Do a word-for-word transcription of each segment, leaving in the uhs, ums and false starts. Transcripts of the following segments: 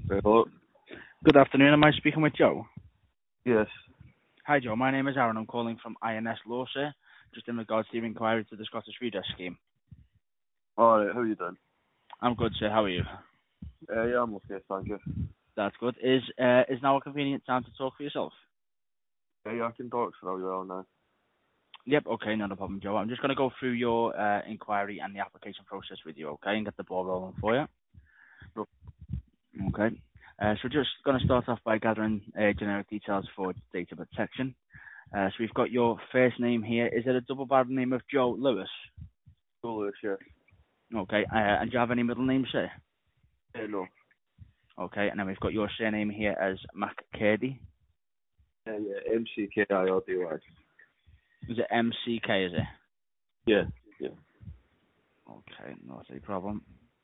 Hello? Good afternoon. Am I speaking with Joe? Yes. Hi, Joe. My name is Aaron. I'm calling from I N S Law, sir, just in regards to your inquiry to the Scottish Redress Scheme. Alright, how you doing? I'm good, sir. How are you? Uh, yeah, I'm okay, thank you. That's good. Is uh, is now a convenient time to talk for yourself? Uh, yeah, I can talk for a while now. Yep. Okay. Not a problem, Joe. I'm just going to go through your uh, inquiry and the application process with you, okay, and get the ball rolling for you. No. Okay. Uh, so just going to start off by gathering uh, generic details for data protection. Uh, so we've got your first name here. Is it a double barrel name of Joe Lewis? Joe Lewis, yeah. Okay. Uh, and do you have any middle names, sir? Uh, no. Okay. And then we've got your surname here as McCurdy. Uh, yeah, M C K I R D Y. Is it M C K, is it? Yeah, yeah. Okay, not a problem.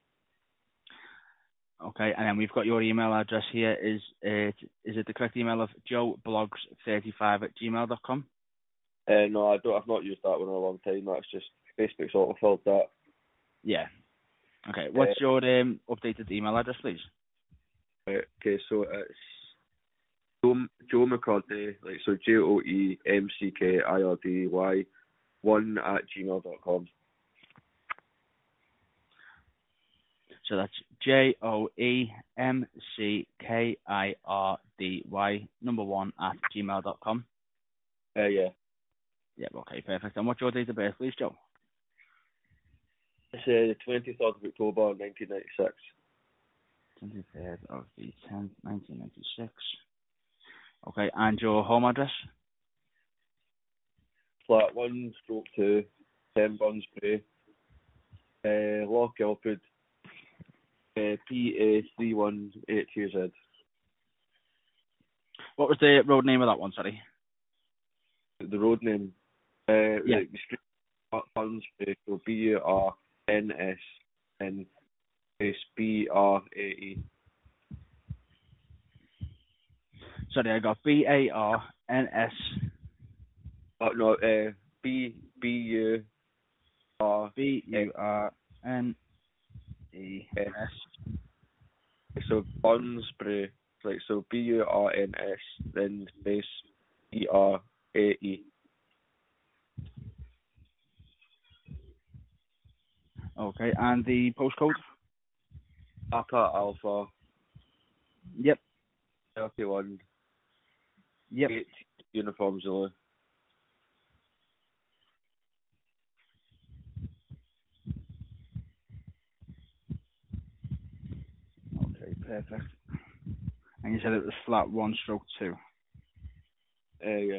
Okay, and then we've got your email address here. Is it is it the correct email of joe blogs thirty-five at gmail dot com? Uh, no, I don't, I've not used that one in a long time. That's just Facebook sort of filled that. Yeah. Okay, what's Uh, your um, updated email address, please? right, okay, so it's Joe, Joe McCurdy, like, so J O E M C K I R D Y, one at gmail dot com. So that's J O E M C K I R D Y number one at gmail dot com. Uh, yeah. Yep, okay, perfect. And what's your date of birth, please, Joe? It's uh, the twenty-third of October, nineteen ninety-six. twenty-third of the tenth, nineteen ninety-six. Okay, and your home address? Flat one, stroke two, ten Bunsbury, uh, Loch Gilpid, uh, P A three one eight Q Z. What was the road name of that one, sorry? The road name, uh, Yeah. like the street, Bunsbury, so B U R N S N space B R A E. Sorry, I got B A R N S. Oh no, uh, B B U R B U R N E S. S. So Bunsbury, like so B U R N S then space E R A E. Okay, and the postcode? Papa Alpha Yep. thirty-one Yep. eight Uniform Zulu. Okay, perfect. And you said it was flat one stroke two. Uh, yeah.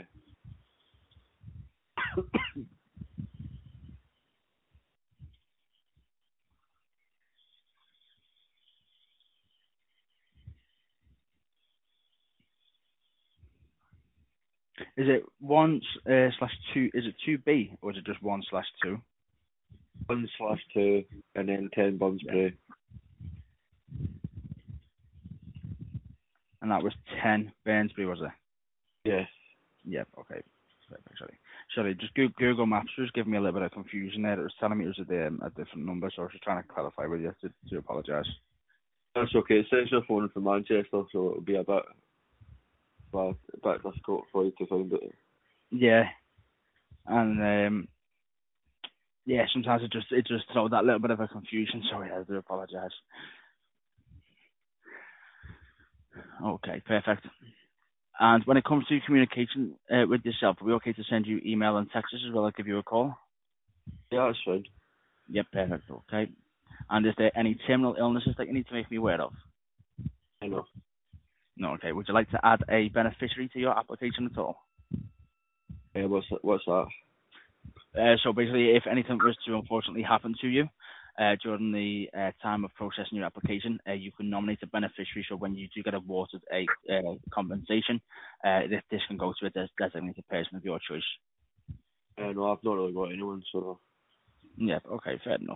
Is it one uh, slash two? Is it two B or is it just one slash two? One slash two and then ten Bunsbury. And that was ten Burnsbury, was it? Yes. Yep. Okay. Perfect. Sorry. Sorry. Just Google, Google Maps was giving me a little bit of confusion there. It was telling me it was a, um, a different number, so I was just trying to clarify with you. To, to apologise. That's okay. It says you're phoning from Manchester, so it'll be a bit, well, a bit difficult for you to find it. Yeah. And um, yeah, sometimes it just it just throws that little bit of a confusion. Sorry, I do apologise. Okay, perfect. And when it comes to communication uh, with yourself, are we okay to send you email and text as well? I'll give you a call. Yeah, that's fine. Yep, perfect. Okay. And is there any terminal illnesses that you need to make me aware of? I know. No. Okay. Would you like to add a beneficiary to your application at all? Uh, what's what's that? Uh, so basically, if anything was to unfortunately happen to you uh, during the uh, time of processing your application, uh, you can nominate a beneficiary. So when you do get awarded a uh, compensation, uh, this, this can go to a des- designated person of your choice. Uh, no, I've not really got anyone, so. Yeah. Okay. Fair enough.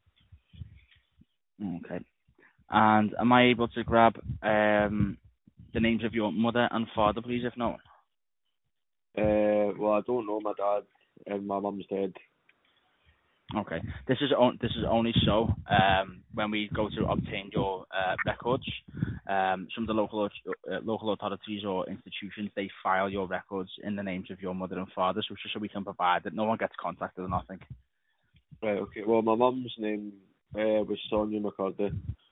Okay. And am I able to grab um, the names of your mother and father, please, if not? Uh, well, I don't know my dad, and my mum's dead. Okay. This is on, this is only so um, when we go to obtain your uh, records, Um, some of the local uh, local authorities or institutions, they file your records in the names of your mother and father, so it's just so we can provide that no one gets contacted or nothing. Right, okay. Well, my mum's name uh, was Sonia McCurdy.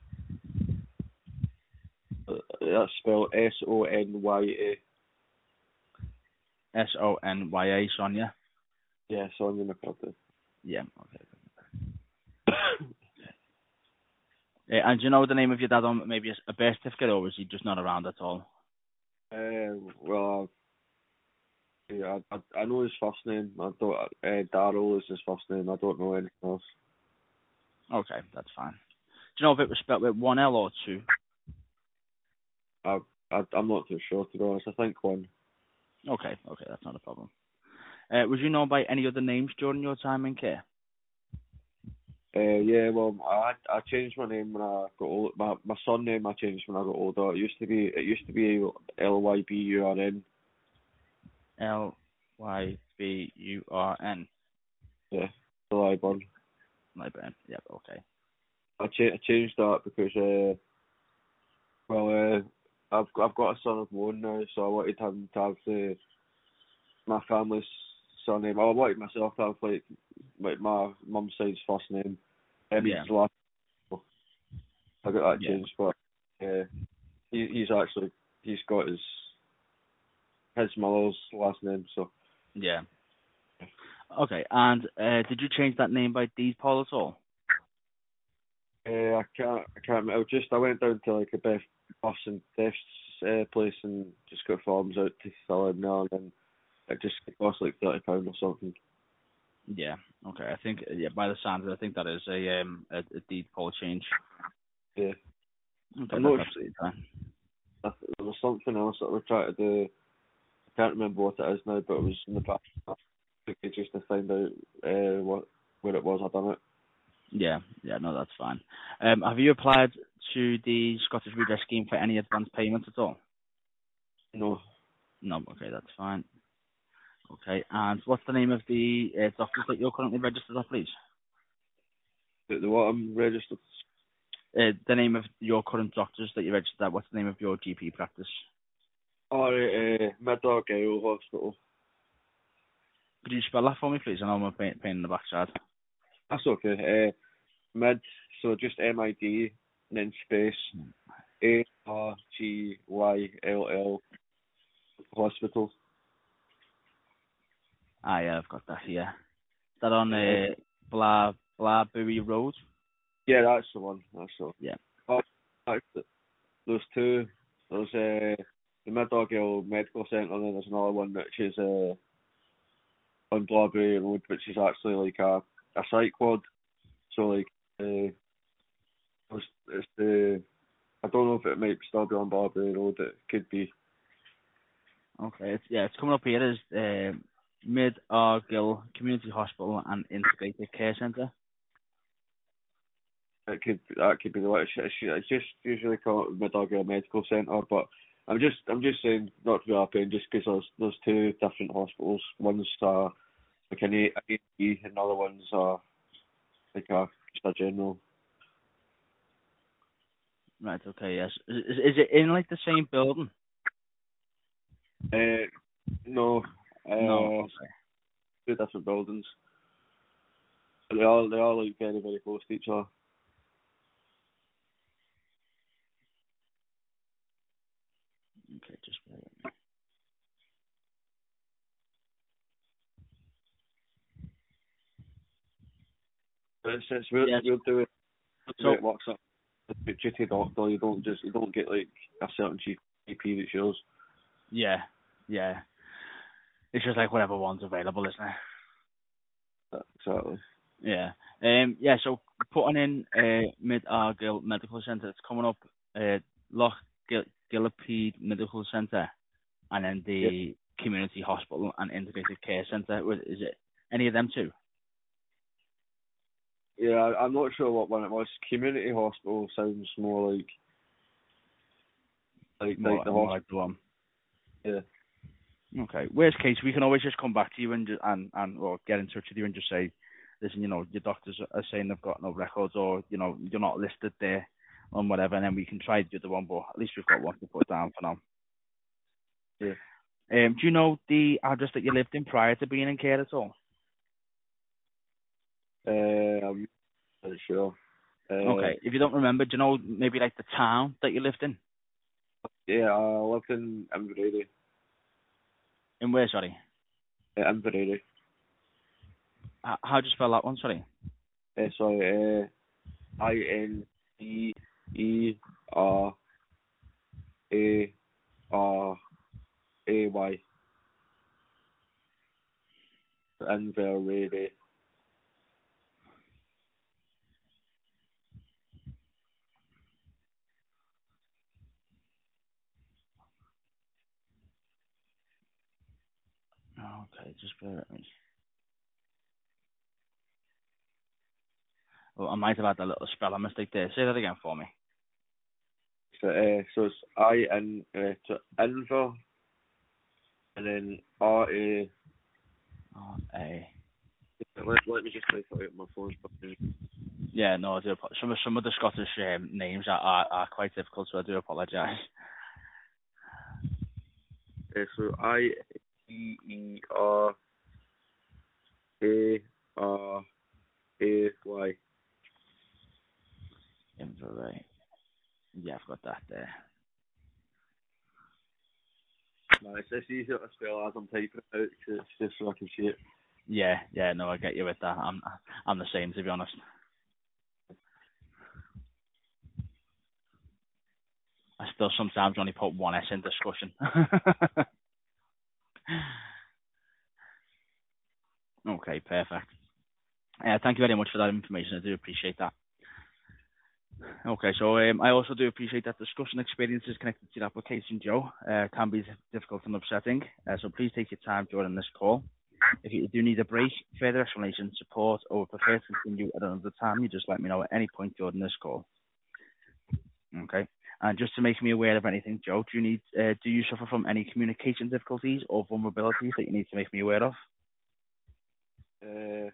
Uh, that's spelled S O N Y A. S O N Y A, Sonia? Yeah, Sonia McCurdy. Yeah, okay. Uh, and do you know the name of your dad on maybe a birth certificate, or is he just not around at all? Uh, well, I, yeah, I, I know his first name. I don't. Uh, Daryl is his first name. I don't know anything else. Okay, that's fine. Do you know if it was spelled with one L or two? I, I I'm not too sure, to be honest. I think one. Okay, okay, that's not a problem. Uh, was you known by any other names during your time in care? Uh, yeah, well, I I changed my name when I got old. My my son name I changed when I got older. It used to be it used to be L Y B U R N. L Y B U R N. Yeah, Lyburn. Lyburn. Yep. Okay. I cha- I changed that because uh, well, uh, I've I've got a son of my own now, so I wanted him to have the my family's surname. I wanted myself to have like like my mum's side's first name. I mean, Yeah. it's the last. I got that Yeah. changed, but uh, he he's actually he's got his his mother's last name, so. Yeah. Okay. And uh, did you change that name by deed, Paul, at all? Uh, I can't, I can't. I just, I went down to like a birth, births and deaths uh, place and just got forms out to fill in there, and then it just cost like thirty pound or something. Yeah. Okay. I think yeah. By the sound of it, I think that is a um a, a deed poll change. Yeah, Okay, I'm that's not absolutely fine. sure. There was something else that we tried to do. I can't remember what it is now, but it was in the past. I took it just to find out uh, what where it was. I done it. Yeah. Yeah. No, that's fine. Um, have you applied to the Scottish Redress Scheme for any advance payments at all? No, No. Okay, that's fine. Okay. And what's the name of the uh, doctors that you're currently registered at, please? the, the what I'm registered. Uh, the name of your current doctors that you're registered at. What's the name of your G P practice? Oh, right, uh, Mid Argyll Hospital. Could you spell that for me, please? I know I'm a pain, pain in the backside. That's okay. Uh, Mid, so just M I D and then space A R G Y L L Hospital. Ah, yeah, I've got that here. Is that on Uh, uh, Bla Blabury Road? yeah, that's the one. That's the one. Yeah. Oh, that's- there's two. There's uh, the Mid Argyll Medical Centre, and then there's another one which is uh, on Blackberry Road, which is actually like a, a psych ward. So like, uh, it's, it's the I don't know if it might still be on Blackberry Road. It could be. Okay. It's, yeah, it's coming up here as uh, Mid Argyll Community Hospital and Integrated Care Centre. It could that could be the way it's, it's, it's just usually called Mid Argyll Medical Centre, but I'm just I'm just saying not to be a pain just because there's there's two different hospitals. One's uh, like an A and E, and another one's uh, like a just a general. Right. Okay. Yes. Is, is is it in like the same building? Uh, no, No. uh, Okay. two different buildings. They are they are like very very close to each other. Okay. Just. But it's, it's weird Yes. weird the way the way So it works up. Due to doctor, you don't just you don't get like a certain G P that's yours. yeah, yeah. It's just like whatever one's available, isn't it? Exactly. Yeah. Um. Yeah. So putting in uh, Mid Argyll Medical Centre, it's coming up. Uh, Loch Gil- Gillipede Medical Centre, and then Yeah. the Community Hospital and Integrated Care Centre. Was- Is it any of them too? Yeah, I- I'm not sure what one it was. Community hospital sounds more like like More, like the more hospital. like the one. Yeah. Okay. Worst case, we can always just come back to you and ju- and and or get in touch with you and just say, listen, you know, your doctors are saying they've got no records, or you know, you're not listed there. on whatever, and then we can try the other one, but at least we've got one to put down for now. Yeah. Um, do you know the address that you lived in prior to being in care at all? Uh, I'm not sure. Uh, Okay. If you don't remember, do you know maybe like the town that you lived in? Yeah, I lived in Inverary. In where, sorry? Uh, Inverary. H- How do you spell that one, sorry? Uh, sorry, uh, I N E E R A R A Y. Inverary. Okay, just bear with me. Well, I might have had a little spelling mistake there. Say that again for me. So, uh, so it's I N uh, so Inver, and then R A. Oh, A. Let, let me just type it out on my phone. Yeah, no, I do. apo- Some of some of the Scottish um, names are, are are quite difficult, so I do apologise. Uh, so I E E R A R A Y. Inverary. Yeah, I've got that there. Man, it's just easier to spell as I'm typing it out, 'cause it's just so I can see it. Yeah, yeah, no, I get you with that. I'm I'm the same, to be honest. I still sometimes only put one S in discussion. Okay, perfect. Uh, thank you very much for that information. I do appreciate that. Okay, so um, I also do appreciate that discussion experiences connected to your application, Joe. Uh, can be difficult and upsetting, uh, so please take your time during this call. If you do need a break, further explanation, support, or would prefer to continue at another time, you just let me know at any point during this call. Okay. And just to make me aware of anything, Joe, do you need, uh, do you suffer from any communication difficulties or vulnerabilities that you need to make me aware of? Uh,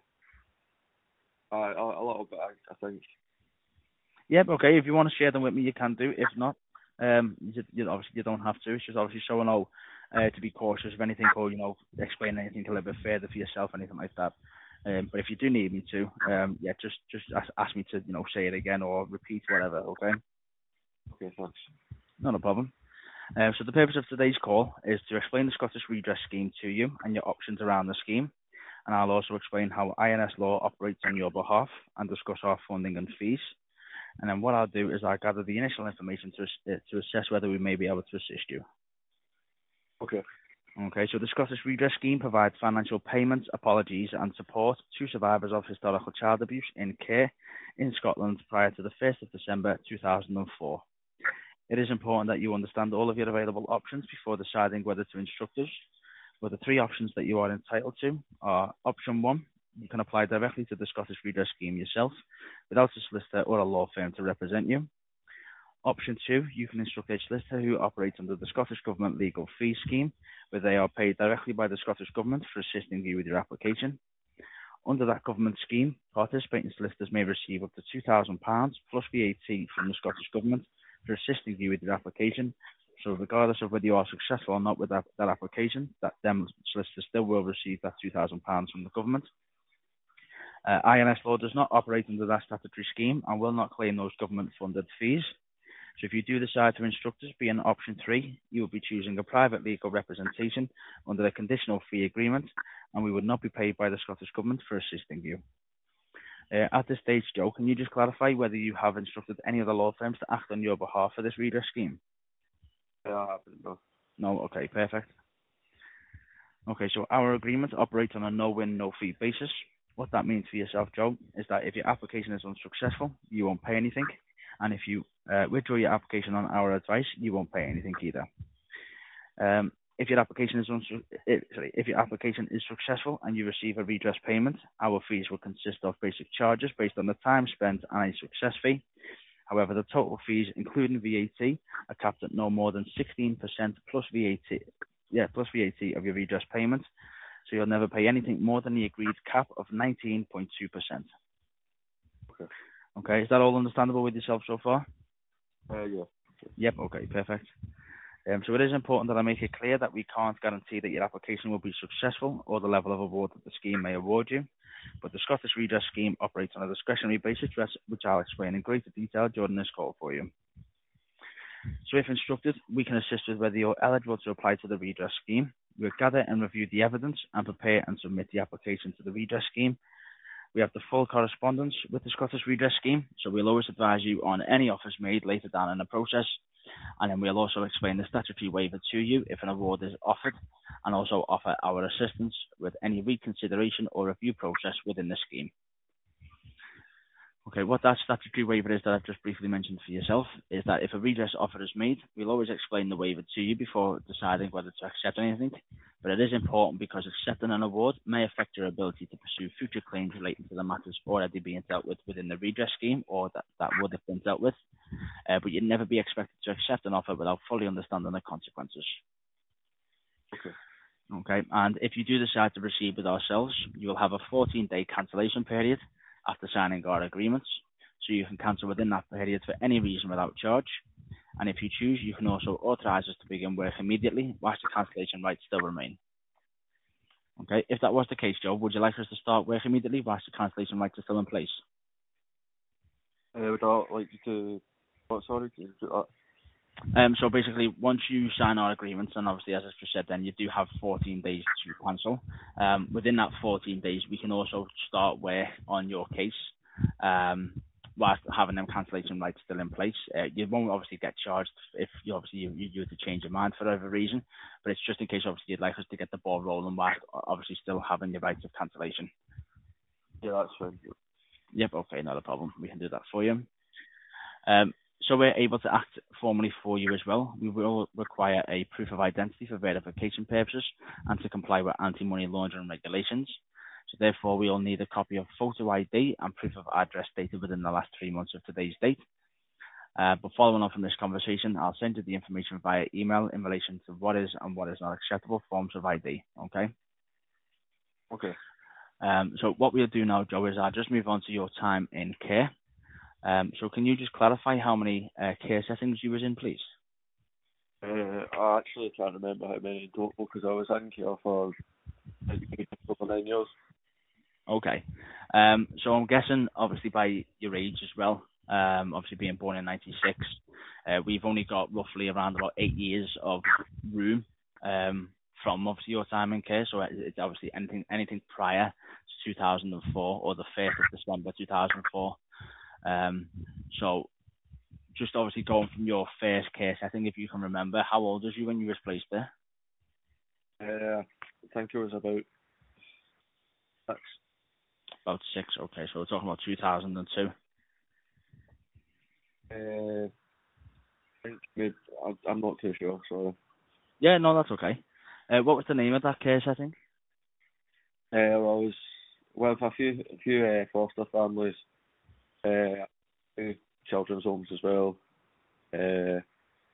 a, a little bit, I, I think. Yep. Okay. If you want to share them with me, you can do. If not, um, you, you obviously you don't have to. It's just obviously showing how uh, to be cautious of anything, or you know, explain anything a little bit further for yourself, anything like that. Um, but if you do need me to, um, yeah, just just ask, ask me to, you know, say it again or repeat whatever. Okay. Okay, thanks. Not a problem. Um, so the purpose of today's call is to explain the Scottish Redress Scheme to you and your options around the scheme, and I'll also explain how I N S law operates on your behalf and discuss our funding and fees. And then what I'll do is I'll gather the initial information to uh, to assess whether we may be able to assist you. Okay. Okay, so the Scottish Redress Scheme provides financial payments, apologies and support to survivors of historical child abuse in care in Scotland prior to the first of December two thousand four. It is important that you understand all of your available options before deciding whether to instruct us. But the three options that you are entitled to are option one, you can apply directly to the Scottish Redress Scheme yourself without a solicitor or a law firm to represent you. Option two, you can instruct a solicitor who operates under the Scottish Government Legal Fee Scheme, where they are paid directly by the Scottish Government for assisting you with your application. Under that government scheme, participating solicitors may receive up to two thousand pounds plus V A T from the Scottish Government for assisting you with your application. So regardless of whether you are successful or not with that, that application, that them solicitors still will receive that two thousand pounds from the government. Uh, I N S law does not operate under that statutory scheme and will not claim those government-funded fees. So if you do decide to instruct us, being option three, you will be choosing a private legal representation under a conditional fee agreement, and we would not be paid by the Scottish Government for assisting you. Uh, at this stage, Joe, can you just clarify whether you have instructed any other law firms to act on your behalf for this redress scheme? Yeah, I haven't, no. No? Okay, perfect. Okay, so our agreement operates on a no-win, no-fee basis. What that means for yourself, Joe, is that if your application is unsuccessful, you won't pay anything. And if you uh, withdraw your application on our advice, you won't pay anything either. Um, if your application is unsu- if, sorry, if your application is successful and you receive a redress payment, our fees will consist of basic charges based on the time spent and a success fee. However, the total fees, including V A T, are capped at no more than sixteen percent plus V A T, yeah, plus V A T of your redress payment. So you'll never pay anything more than the agreed cap of nineteen point two percent. Okay. Okay, is that all understandable with yourself so far? Uh, yeah. Yep, okay, perfect. Um, so it is important that I make it clear that we can't guarantee that your application will be successful or the level of award that the scheme may award you. But the Scottish Redress Scheme operates on a discretionary basis, which I'll explain in greater detail during this call for you. So if instructed, we can assist with whether you're eligible to apply to the Redress Scheme. We'll gather and review the evidence and prepare and submit the application to the Redress Scheme. We have the full correspondence with the Scottish Redress Scheme, so we'll always advise you on any offers made later down in the process. And then we'll also explain the statutory waiver to you if an award is offered, and also offer our assistance with any reconsideration or review process within the scheme. Okay, what that statutory waiver is that I've just briefly mentioned for yourself is that if a redress offer is made, we'll always explain the waiver to you before deciding whether to accept anything. But it is important because accepting an award may affect your ability to pursue future claims relating to the matters already being dealt with within the redress scheme or that, that would have been dealt with. Uh, but you'd never be expected to accept an offer without fully understanding the consequences. Okay. Okay, and if you do decide to proceed with ourselves, you will have a fourteen day cancellation period after signing our agreements, so you can cancel within that period for any reason without charge. And if you choose, you can also authorise us to begin work immediately whilst the cancellation rights still remain. Okay, if that was the case, Joe, would you like us to start work immediately whilst the cancellation rights are still in place? Uh, would I like you to... What, sorry? Can you do that? Um, so basically, once you sign our agreements, and obviously, as I just said, then you do have fourteen days to cancel. Um, within that fourteen days, we can also start work on your case, um, whilst having them cancellation rights still in place. Uh, you won't obviously get charged if you obviously you, you, you were to change your mind for whatever reason, but it's just in case obviously you'd like us to get the ball rolling whilst obviously still having your rights of cancellation. Yeah, that's fine. Yep, okay, not a problem. We can do that for you. Um, so we're able to act formally for you as well. We will require a proof of identity for verification purposes and to comply with anti-money laundering regulations. So therefore, we will need a copy of photo I D and proof of address dated within the last three months of today's date. Uh, but following on from this conversation, I'll send you the information via email in relation to what is and what is not acceptable forms of I D. Okay? Okay. Um, so what we'll do now, Joe, is I'll just move on to your time in care. Um, so can you just clarify how many uh, care settings you was in, please? Uh, I actually can't remember how many in total because I was in care for like over nine years. Okay. Um, so I'm guessing, obviously, by your age as well, um, obviously being born in ninety-six, uh, we've only got roughly around about eight years of room um, from obviously your time in care. So it's obviously anything anything prior to two thousand four or the first of December two thousand four. Um, so just obviously going from your first care setting, if you can remember, how old was you when you was placed there? Uh, I think it was about six. About six, okay, so we're talking about two thousand two. Uh, I think maybe, I, I'm not too sure, sorry. Yeah, no, that's okay. Uh, what was the name of that care setting? Uh, well, I was with a few, a few uh, foster families, uh, few children's homes as well. Uh,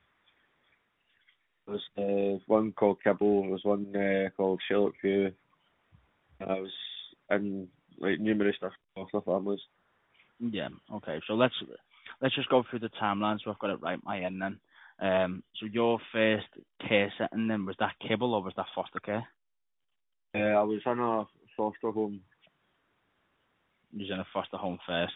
there was uh, one called Kibble, there was one uh, called Sherlock View. I was in like numerous different foster families. Yeah, okay, so let's let's just go through the timeline so I've got it right my end then. Um, so your first care setting then, was that Kibble or was that foster care? Uh, I was in a foster home. You was in a foster home first.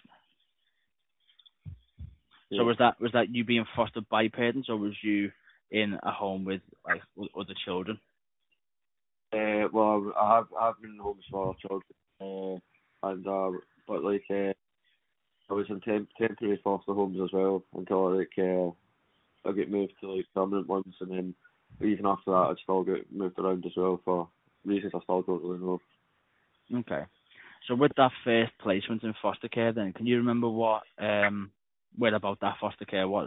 Yeah. So was that was that you being fostered by parents or was you in a home with like with other children? Uh, well, I have I have been in homes for children, uh, and uh, but like uh, I was in temp- temporary foster homes as well until like uh, I get moved to like permanent ones, and then even after that, I still get moved around as well for reasons I still don't really know. Okay. So with that first placement in foster care then, can you remember what um where about that foster care was?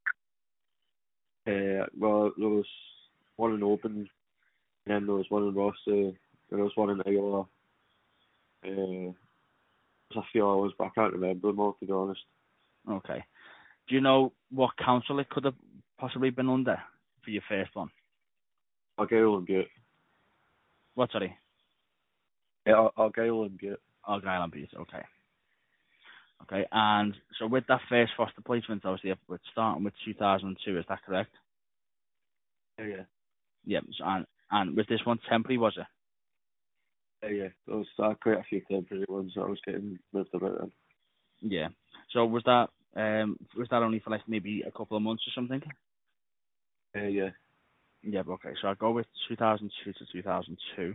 Uh, well, there was one in Open, and then there was one in Rossy, and there was one in Iowa. Uh, there's a few others, but I can't remember them all to be honest. Okay. Do you know what council it could have possibly been under for your first one? Argyle and Butte. What, sorry? Yeah, Ar- Argyle and Butte. Argyle and Butte, okay. Okay, and so with that first foster placement, obviously, we're starting with two thousand two, is that correct? Yeah, yeah. Yep, so, and, and with this one temporary, was it? Yeah, yeah. There was uh, quite a few temporary ones that I was getting moved about in. Yeah. So was that um was that only for like maybe a couple of months or something? Yeah, yeah. Yeah, okay. So I'll go with two thousand two to two thousand two,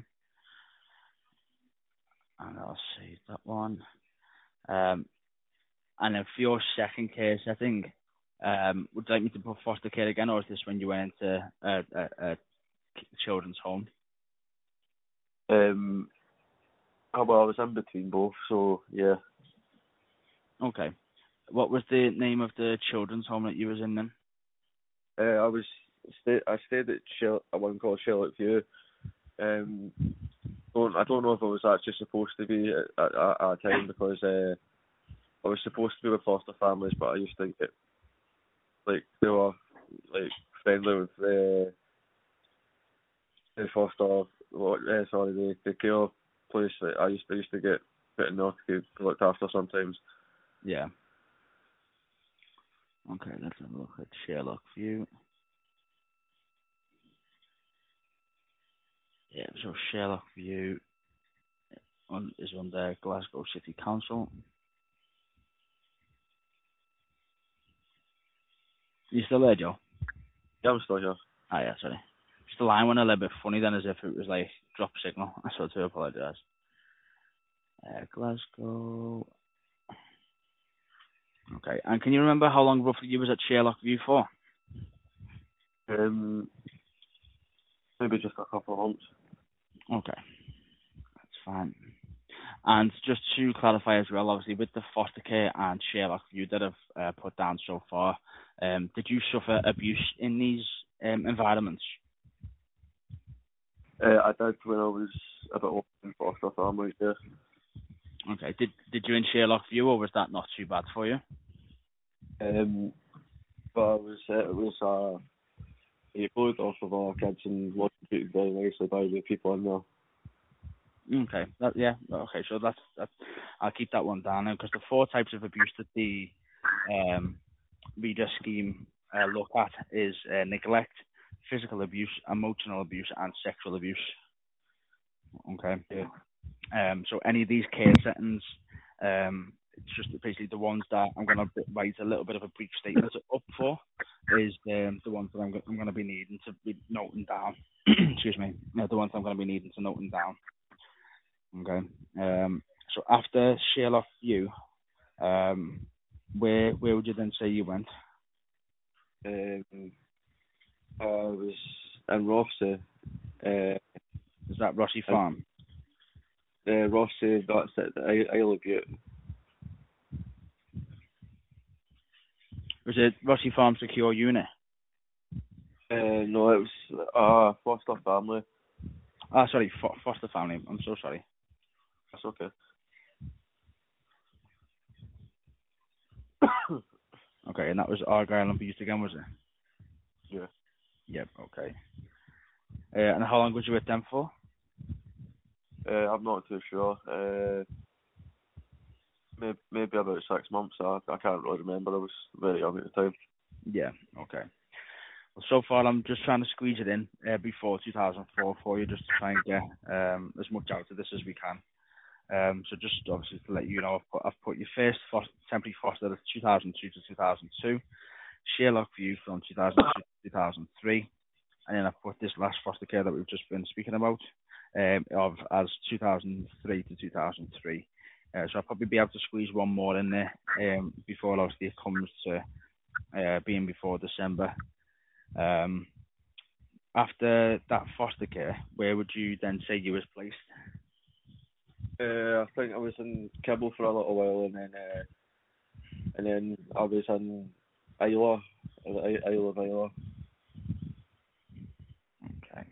and I'll see that one. Um, and then for your second care setting, um, would you like me to put foster care again, or is this when you went into a, a, a children's home? Um, oh, well, I was in between both, so yeah. Okay. What was the name of the children's home that you was in then? Uh, I was stay, I stayed at Shell, a one called Sherlock View. Um, don't, I don't know if I was actually supposed to be at, at, at a time because uh, I was supposed to be with foster families, but I used to get like they were like friendly with the the foster, what, uh, sorry, the the care place. Like, I used to I used to get put in there to get looked after sometimes. Yeah. Okay, let's have a look at Sherlock View. Yeah, so Sherlock View on, is under Glasgow City Council. You still there, Joe? Yeah, I'm still here. Ah, yeah, sorry. Just the line went a little bit funny then, as if it was like drop signal. So I do apologise. Uh, Glasgow. Okay, and can you remember how long roughly you was at Sherlock View for? Um, maybe just a couple of months. Okay, that's fine. And just to clarify as well, obviously with the foster care and Sherlock View that I've uh, put down so far, um, did you suffer abuse in these um, environments? Uh, I did when I was a bit older in foster families. Yeah. Okay, did did you in Sherlock View, or was that not too bad for you? Um, but I was uh, it was uh, he bullied off of our kids and wasn't treated very nicely by the people in there. Okay, that, yeah, okay, so that's, that's I'll keep that one down because the four types of abuse that the um, reader scheme uh, look at is uh, neglect, physical abuse, emotional abuse, and sexual abuse. Okay. Yeah. Um, so any of these care settings, um, it's just basically the ones that I'm going to write a little bit of a brief statement up for is um, the ones that I'm, go- I'm going to be needing to be noting down. Excuse me. Uh, the ones I'm going to be needing to noting down. Okay. Um, so after Sherlock View, um, where where would you then say you went? Um, I was in Rothsay. Uh, Is that Rossi and Farm? uh, Rothsay, that's it. The I- Isle of Bute. Was it Rossi Farm Secure Unit? Uh, no, it was uh, foster family. Ah, sorry, fo- foster family. I'm so sorry. That's okay. Okay, and that was Argyle and Bute again, was it? Yeah. Yep. Okay. Uh, and how long was you with them for? Uh, I'm not too sure. Uh, maybe, maybe about six months. I, I can't really remember. I was very young at the time. Yeah. Okay. Well, so far I'm just trying to squeeze it in uh, before two thousand four for you, just to try and get um, as much out of this as we can. Um, so just obviously to let you know, I've put, I've put your first foster, temporary foster as two thousand two to two thousand two, Sherlock View from two thousand two to two thousand three, and then I've put this last foster care that we've just been speaking about um, of as two thousand three to two thousand three. Uh, so I'll probably be able to squeeze one more in there um, before obviously it comes to uh, being before December. Um, after that foster care, where would you then say you was placed? Uh, I think I was in Kibble for a little while, and then uh, and then I was in Isla, the Isle of Isla. Okay.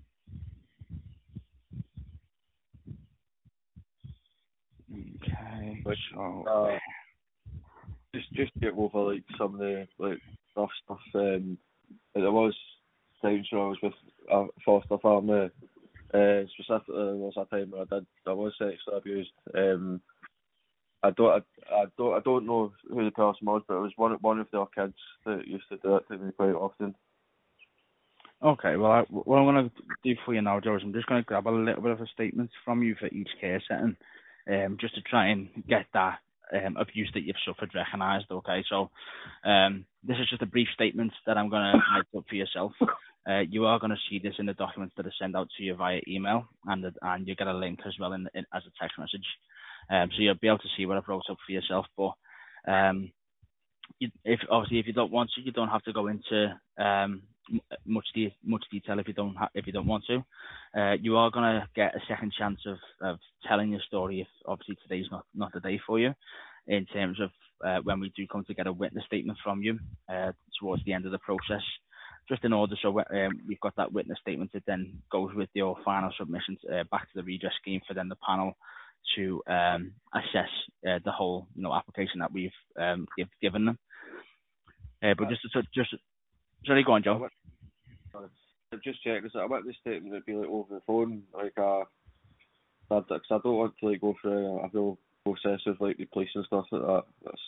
Okay. Like, So, uh, just just get over like some of the like rough stuff. Um, like, there was times when I was with a foster family. Uh, specifically, there was a time where I did I was sexually abused. Um, I don't I, I don't I don't know who the person was, but it was one one of their kids that used to do it to me quite often. okay, well, I, what I'm going to do for you now, Joe, is I'm just going to grab a little bit of a statement from you for each care setting, um, just to try and get that um, abuse that you've suffered recognised, okay? So um, this is just a brief statement that I'm going to write up for yourself. Uh, you are going to see this in the documents that are sent out to you via email, and the, and you get a link as well in, in as a text message. Um, so you'll be able to see what I've wrote up for yourself. But um, you, if obviously if you don't want to, you don't have to go into um, m- much de- much detail if you don't ha- if you don't want to. Uh, you are going to get a second chance of, of telling your story if obviously today's not, not the day for you, in terms of uh, when we do come to get a witness statement from you uh, towards the end of the process. Just in order, so um, we've got that witness statement that then goes with your final submission uh, back to the redress scheme for then the panel to um, assess uh, the whole, you know, application that we've um, give, given them. Uh, but just, to, just, sorry, go on, Joe. I've just checked this. I want this statement to be like over the phone, like uh, because I don't want to like go through a real process of like the police and stuff like that. That's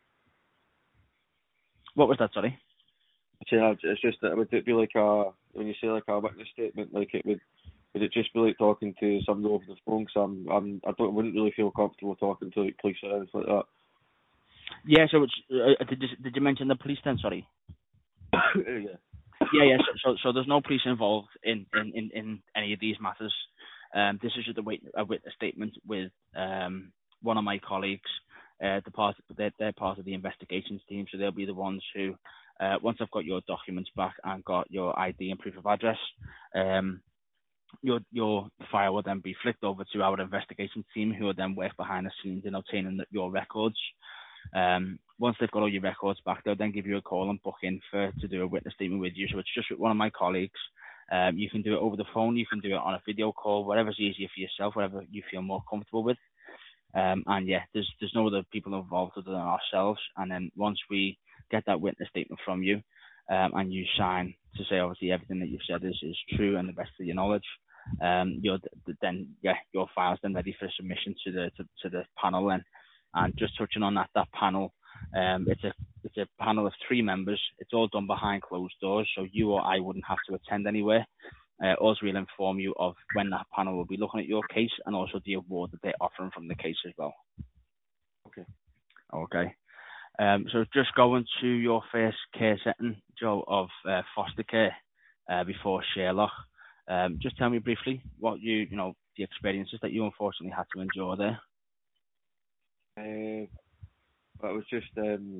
What was that? Sorry. yeah, it's just that would it be like a when you say like a witness statement, like it would would it just be like talking to somebody over the phone? Because I'm I'm I don't wouldn't really feel comfortable talking to like police or anything like that. Yeah. So it's, uh, did you, did you mention the police then? Sorry. Yeah. Yeah, yeah. So, so, so there's no police involved in, in, in, in any of these matters. Um, this is just a, wait, a witness statement with um, one of my colleagues. Uh, the part, they're, they're part of the investigations team, so they'll be the ones who, uh, once I've got your documents back and got your I D and proof of address, um, your your file will then be flicked over to our investigation team, who will then work behind the scenes in obtaining the, your records. Um, once they've got all your records back, they'll then give you a call and book in for to do a witness statement with you. So it's just with one of my colleagues. Um, you can do it over the phone, you can do it on a video call, whatever's easier for yourself, whatever you feel more comfortable with. Um, and yeah, there's there's no other people involved other than ourselves. And then once we get that witness statement from you, um, and you sign to say obviously everything that you've said is, is true and the best of your knowledge, um, you're then yeah your file's then ready for submission to the to, to the panel then. And just touching on that that panel, um, it's a it's a panel of three members. It's all done behind closed doors, so you or I wouldn't have to attend anywhere. Uh, also, we'll inform you of when that panel will be looking at your case and also the award that they're offering from the case as well. Okay. Okay. Um, so just going to your first care setting, Joe, of uh, foster care uh, before Sherlock. Um, just tell me briefly what you, you know, the experiences that you unfortunately had to endure there. Uh, but it was just um,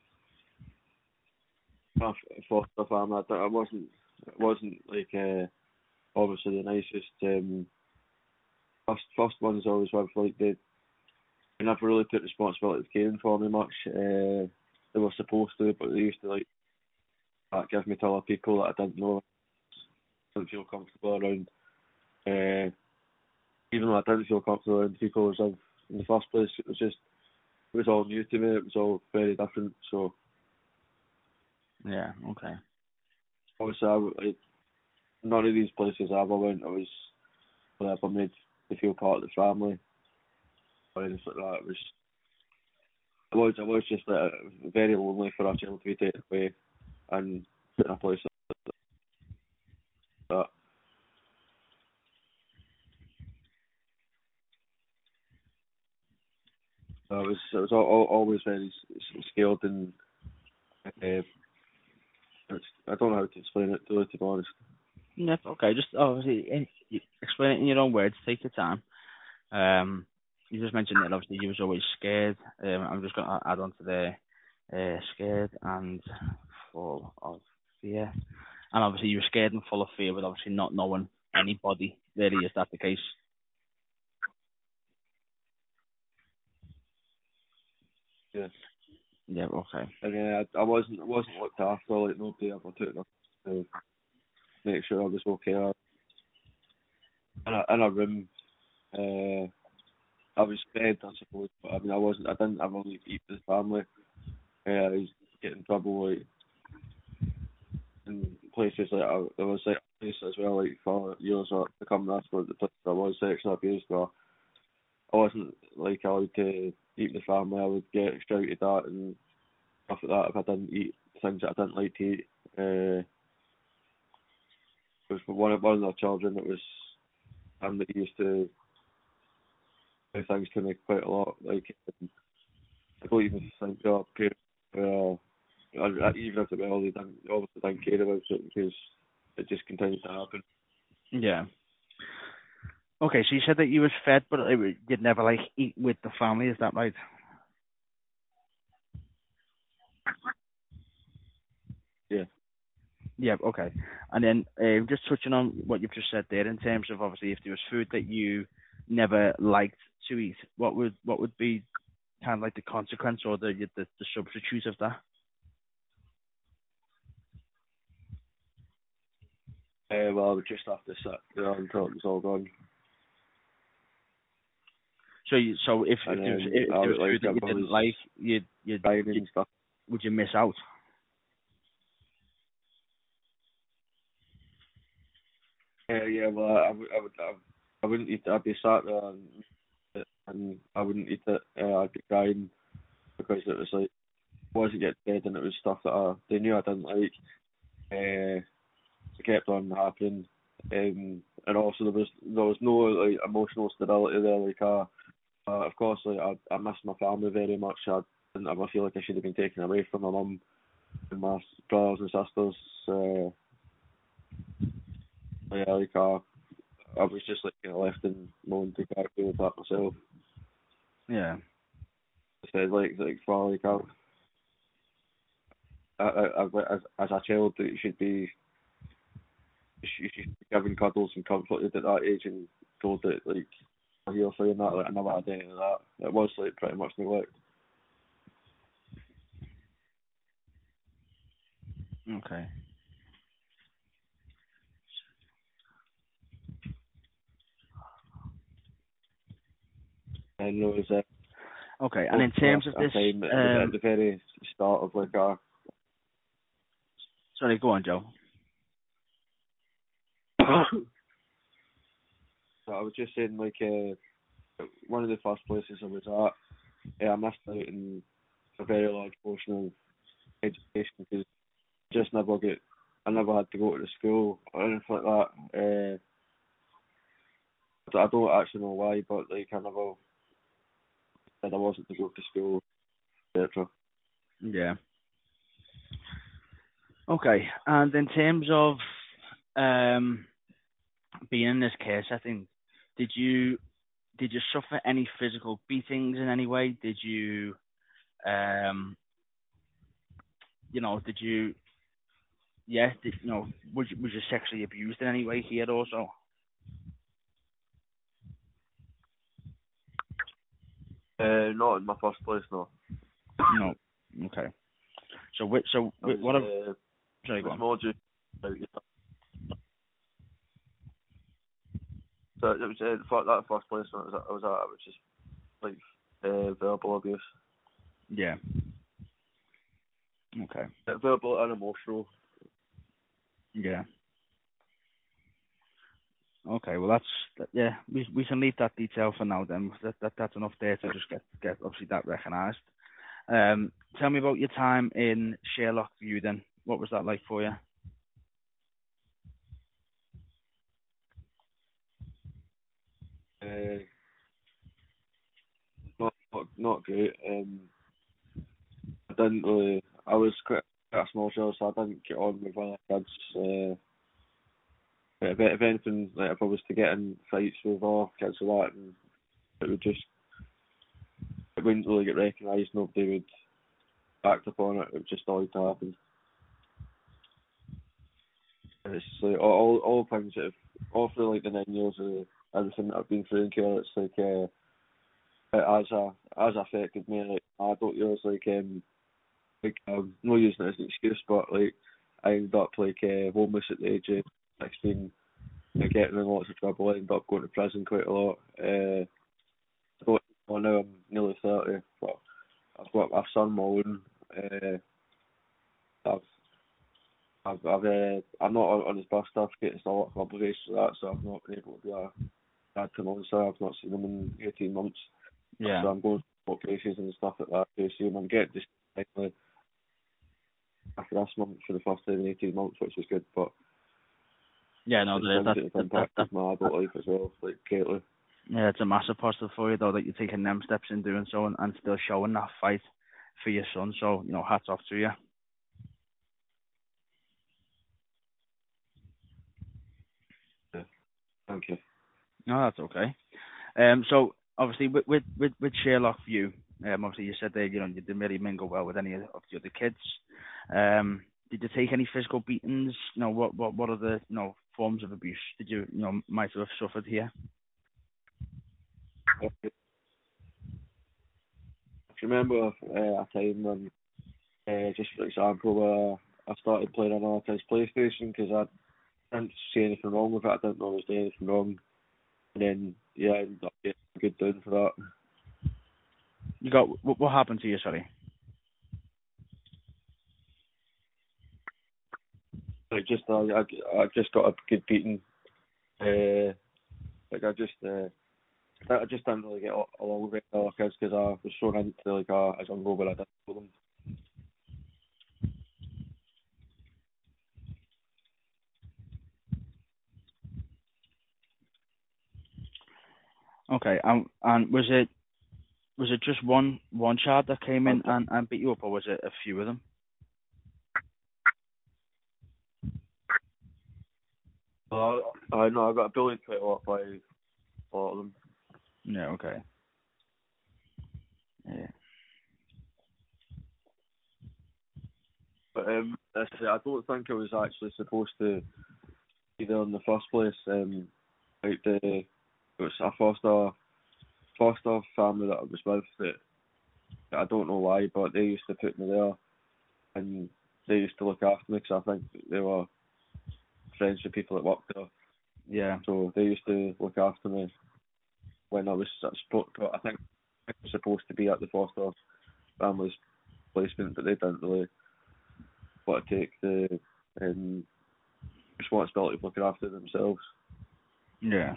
my foster family. I, I wasn't it wasn't like uh, obviously the nicest. Um, first first ones always with like they, they never really took responsibility of caring for me much. Uh, they were supposed to, but they used to like uh, give me to other people that I didn't know, didn't feel comfortable around. Uh, even though I didn't feel comfortable around people I was with in the first place, it was just it was all new to me. It was all very different. So Yeah. Okay. obviously, I, like, none of these places I ever went, I was whatever made me feel part of the family or anything like that. It was I was I was just uh, very lonely for a child to be taken away and put in a place like that. So I was I was al- al- always very s- scared and uh, it's, I don't know how to explain it to, to be honest. Yep. Okay. Just obviously eh, you explain it in your own words. Take your time. Um, you just mentioned that obviously you was always scared. Um, I'm just going to add on to the uh, scared and full of fear. And obviously you were scared and full of fear with obviously not knowing anybody. Really, is that the case? Yeah. Yeah. Okay. And uh, I, I wasn't I wasn't looked after. Like nobody ever took enough to make sure I was okay. I, in a in a room. Uh, I was fed, I suppose, but I mean, I wasn't. I didn't ever like eat with the family. Uh, I was getting in trouble like in places like I, there was like a place as well like for years or to come after the place where I was sexually abused, but I wasn't like allowed to eat with the family. I would get shouted at and stuff like that if I didn't eat things that I didn't like to eat. Uh, it was for one of one of the children that was and that used to do things to me quite a lot. Like I don't even think they're okay. Uh, I, I, even if they were, they didn't, they obviously didn't care about it because it just continued to happen. Yeah. Okay, so you said that you was fed, but it, was- you'd never like eat with the family. Is that right? Yeah. Yeah. Okay. And then uh, just touching on what you've just said there, in terms of obviously if there was food that you never liked to eat, what would what would be kind of like the consequence or the the, the substitute of that? Uh, well, I would just have to sit there until it was all gone. So you, so if, if And there was then if I there was would like food that if you I didn't was like, you'd you'd, dying you'd and stuff. would you miss out? Uh, yeah, well, I would, I would, I, I wouldn't eat it. I'd be sat there and, and I wouldn't eat it. Uh, I'd be crying because it was like I wasn't getting fed and it was stuff that I, they knew I didn't like. Uh, it kept on happening, um, and also there was there was no like emotional stability there. Like, uh, uh, of course, like I, I miss my family very much. I didn't ever feel like I should have been taken away from my mum and my brothers and sisters. Uh, yeah, like uh, I was just like kind of left in my own to back with that myself. Yeah. I said like like for like I, I, I, I as as a child, that you should be you should be given cuddles and comforted at that age and told that like you're saying that like I never had any of that. It was like pretty much neglect. Okay. And it was uh, Okay. And in for terms of a this, time at the, at um, the very start of like a. sorry, go on, Joe. So I was just saying like uh, one of the first places I was at, yeah, I missed out on a very large portion of education because I just never get, I never had to go to the school or anything like that. Uh, I don't actually know why, but like I never said I wasn't to go to school, et cetera. Yeah. Okay. And in terms of um, being in this care setting, did you did you suffer any physical beatings in any way? Did you, um, you know, did you, yeah, did, you know, was you, was you sexually abused in any way here also? Uh, not in my first place, no. No. Okay. So, whi- so I whi- was, what? Have, uh, sorry, it go was on. more just about so it was uh, for that first place I was at, I was at, which is like uh, verbal abuse, Yeah. Okay. uh, verbal and emotional. Yeah. Okay. Well, that's that- yeah. We we can leave that detail for now. Then that, that that's enough there to just get get obviously that recognised. Um, tell me about your time in Sherlock View. Then, what was that like for you? Uh, not not not great. Um, I didn't really. I was quite quite a small child, so I didn't get on with other kids. Uh, if, if anything, like if I was to get in fights with other kids or that, and it would just it wouldn't really get recognised. Nobody would act upon it. It would just always happen. And it's like all all, all things that have all through like the nine years of everything that I've been through in care. It's like uh, it has a has affected me. Like adult years, like um, like I'm not using it as an excuse, but like I ended up like uh, homeless at the age of sixteen, like, getting in lots of trouble. I ended up going to prison quite a lot. Uh, so well, now I'm nearly thirty, but I've got my son, my own. Uh, I've, I've, I've uh, I'm not on on his birth certificate, so a lot of obligations for that, so I've not been able to be a dad to my son. I've not seen him in eighteen months, Yeah. so I'm going to cases and stuff like that to see him. I'm getting just finally after this month for the first time in eighteen months, which is good, but Yeah, no, it's there is that, negative that, that, impact that, of my adult life as well, like greatly. yeah, it's a massive positive for you though that you're taking them steps in doing so and, and still showing that fight for your son. So, you know, hats off to you. Yeah, thank you. No, that's okay. Um, so obviously with with with, with Sherlock View, um, obviously you said that you know you didn't really mingle well with any of the other kids. Um, did you take any physical beatings? You know, what what what are the you know forms of abuse did you you know might have suffered here? I can remember uh, a time when, uh, just for example, where I started playing on our kid's PlayStation because I didn't see anything wrong with it. I didn't know I was doing anything wrong. And then, yeah, I ended up getting a good down for that. You got what, what happened to you? Sorry. Like, just, I, I, I just got a good beating. Uh, like, I just, uh, I just didn't really get al- along with other kids because I was so into, like, a, a jungle where I didn't know them. Okay. Um, and was it was it just one one child that came in and, and beat you up, or was it a few of them? Uh, I know I got bullied quite a lot by a lot of them. Yeah. Okay. Yeah. But um, I say, I don't think I was actually supposed to be there in the first place. Um, like the it was a foster foster family that I was with. That I don't know why, but they used to put me there, and they used to look after me because I think they were friends with people that worked there. Yeah. So they used to look after me when I was at sport. But I think I was supposed to be at the foster family's placement, but they didn't really want to take the um, responsibility of looking after themselves. Yeah.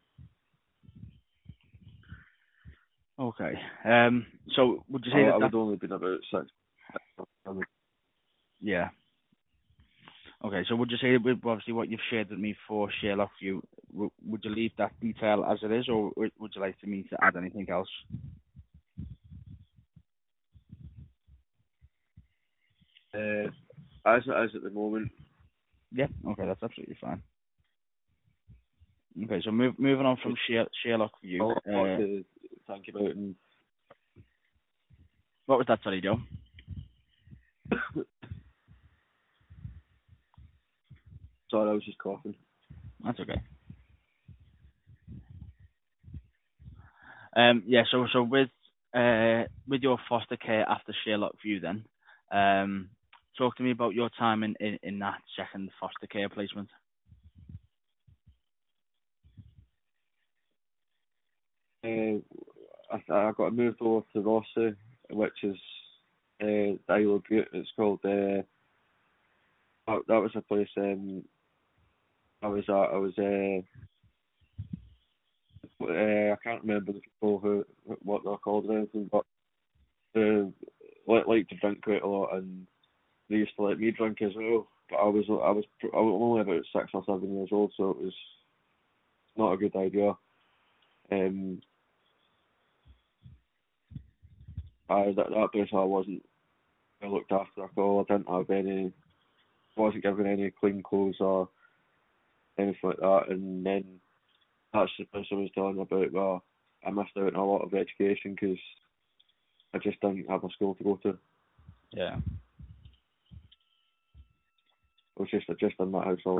Okay. Um. So would you I, say that I that? would only been about six. Yeah. Okay. So would you say with obviously what you've shared with me for Sherlock View, w- would you leave that detail as it is, or would would you like to me to add anything else? Uh, as it is at the moment. Yeah. Okay. That's absolutely fine. Okay. So move, moving on from Sher- Sherlock View. I'll Uh, to think about and what was that, sorry, Joe? sorry, I was just coughing. That's okay. Um. Yeah. So so with uh with your foster care after Sherlock View, then, um, talk to me about your time in in, in that second foster care placement. Uh, I, I got moved over to Rossi, which is uh, the Isle of Bute. It's called. Uh, that, that was a place. Um, I was at. I was. Uh, uh, I can't remember the people who what they're called or anything, but they like, like to drink quite a lot, and they used to let me drink as well. But I was I was I was only about six or seven years old, so it was not a good idea. Um, I that that place I wasn't well looked after at all. I didn't have any, wasn't given any clean clothes or anything like that. And then that's the place I was telling about where I missed out on a lot of education because I just didn't have a school to go to. It Yeah. was just just in that household.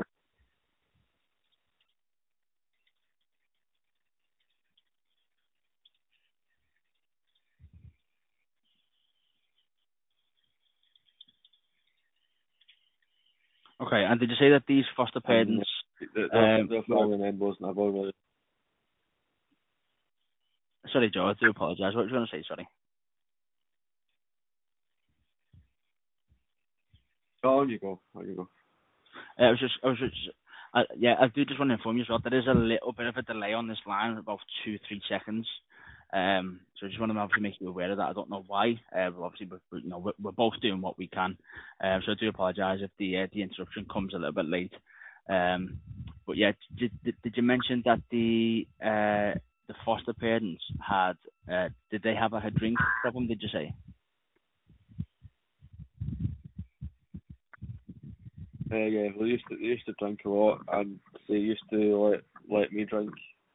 Okay. And did you say that these foster And parents, their um, their were, family members and I've already. sorry, Joe. I do apologise. What were you going to say? Sorry. Oh, on you go. On you go. Uh, I was just, I was just, uh, yeah, I do just want to inform you as well. There is a little bit of a delay on this line, about two, three seconds. Um, so I just want to obviously make you aware of that. I don't know why. Uh, but obviously, we're, we're, you know, we're, we're both doing what we can. Um, so I do apologise if the uh, the interruption comes a little bit late. Um, but yeah, did, did, did you mention that the uh, the foster parents had, uh, did they have like, a drink problem? Did you say? Uh, yeah, they used to they used to drink a lot, and they used to let let me drink,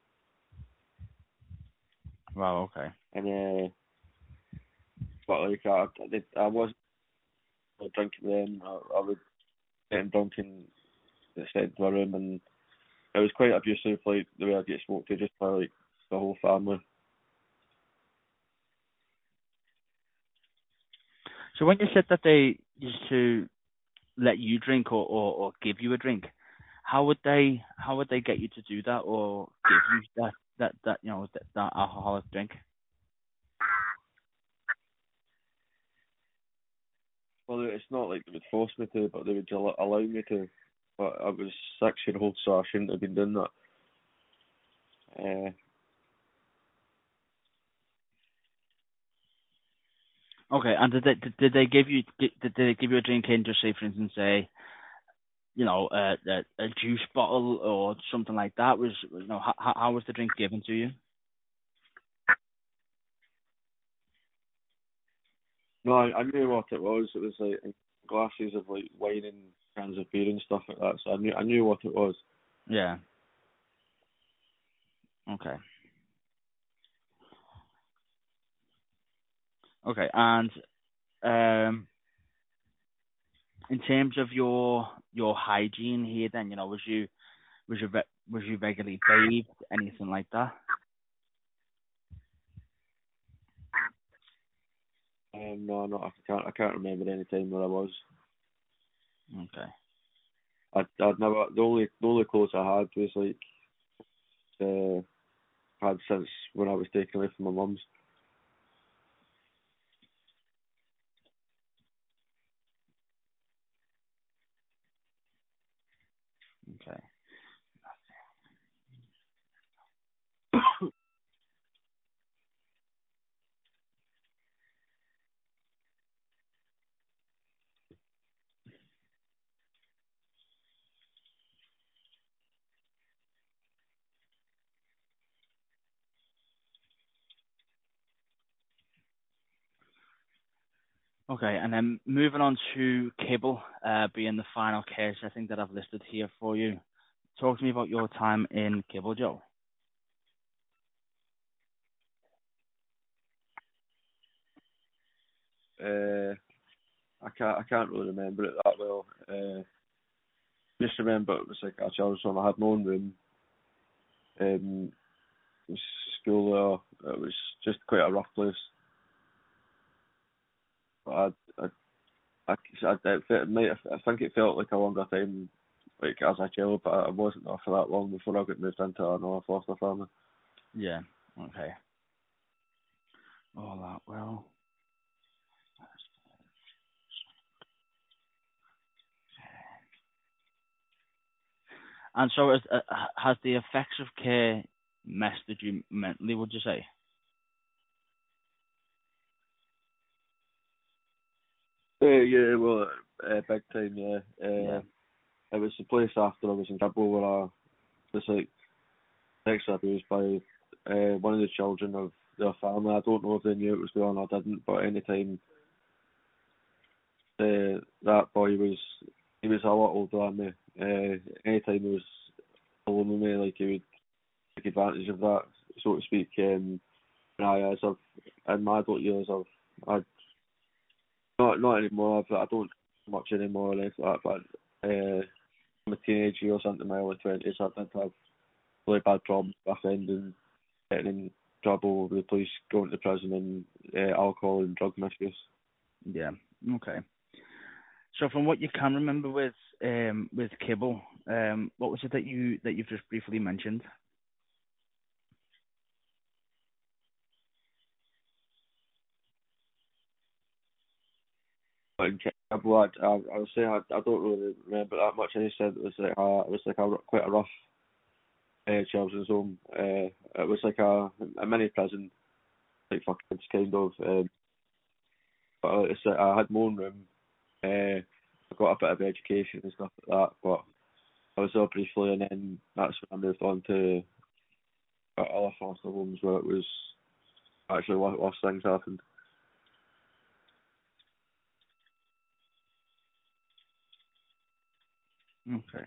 Wow. Okay. and uh, but like I I, I wasn't drinking then. I, I would get them drunk and sent to my room, and it was quite abusive, like the way I get smoked to just by like the whole family. So when you said that they used to let you drink or, or, or give you a drink, how would they how would they get you to do that or give you that that, that you know that, that alcoholic drink? Well, it's not like they would force me to, but they would al- allow me to. But I was six year old, so I shouldn't have been doing that. Uh, Okay, and did they did, did they give you did, did they give you a drink in, just say for instance, say you know a, a, a juice bottle or something like that? Was you know how, how was the drink given to you? no, I, I knew what it was. It was like glasses of like wine and cans of beer and stuff like that. So I knew I knew what it was. Yeah. Okay. Okay, and um. in terms of your your hygiene here, then you know, was you was you re- was you regularly bathed, anything like that? Um, no, no, I can't. I can't remember any time where I was. Okay, I I'd never. The only the only clothes I had was like uh, had since when I was taken away from my mum's. okay, okay. And then moving on to Kibble, uh, being the final case, I think that I've listed here for you. Talk to me about your time in Kibble, Joe. Uh, I can't I can't really remember it that well. Uh, just remember it was like a children's home. I had my own room. Um, it was school there. It was just quite a rough place. But I I I, I, it, it might have, I think it felt like a longer time, like as a child, but I wasn't there for that long before I got moved into another foster family. Yeah. Okay. All that well. And so, has, uh, has the effects of care messed with you mentally? Would you say? Uh, yeah, well, uh, big time, yeah. Yeah. Uh, it was the place after I was in trouble where I was like sexually abused by uh, one of the children of their family. I don't know if they knew it was going on or didn't, but anytime uh, that boy was, he was a lot older than me. Uh, anytime he was alone with me, like he would take advantage of that, so to speak. Um, I, as I've in my adult years, I've I not not anymore. I've, I don't do much anymore or anything like that. But uh, I'm a teenage years into my early twenties. I did have really bad problems with offending, getting in trouble with the police, going to prison, and uh, alcohol and drug misuse. Yeah. Okay. So from what you can remember with um with Kibble, um what was it that you that you've just briefly mentioned? in Kibble, I, I, I was saying I, I don't really remember that much. And he said it was like a, it was like a quite a rough uh, children's home. Uh, it was like a, a mini prison, like for kids, kind of. Um, but it's, I had my own room. Uh, I got a bit of education and stuff like that. But I was there briefly, and then that's when I moved on to other foster homes where it was actually worse, worse things happened. Okay.